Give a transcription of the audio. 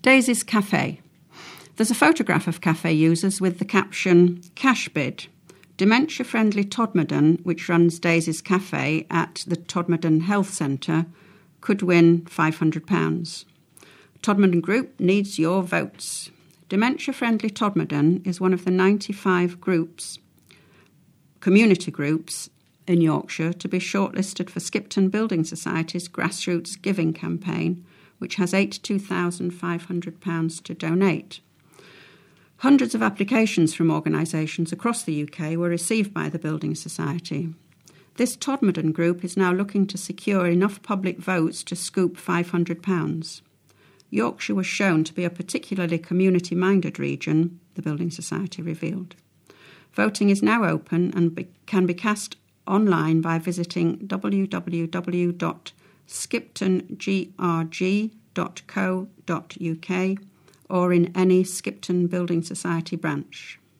Daisy's Cafe. There's a photograph of cafe users with the caption, "Cash bid. Dementia-friendly Todmorden, which runs Daisy's Cafe at the Todmorden Health Centre, could win £500. Todmorden Group needs your votes." Dementia-friendly Todmorden is one of the 95 community groups in Yorkshire to be shortlisted for Skipton Building Society's grassroots giving campaign, which has £82,500 to donate. Hundreds of applications from organisations across the UK were received by the Building Society. This Todmorden group is now looking to secure enough public votes to scoop £500. Yorkshire was shown to be a particularly community-minded region, the Building Society revealed. Voting is now open and can be cast online by visiting www.skiptongrg.co.uk or in any Skipton Building Society branch.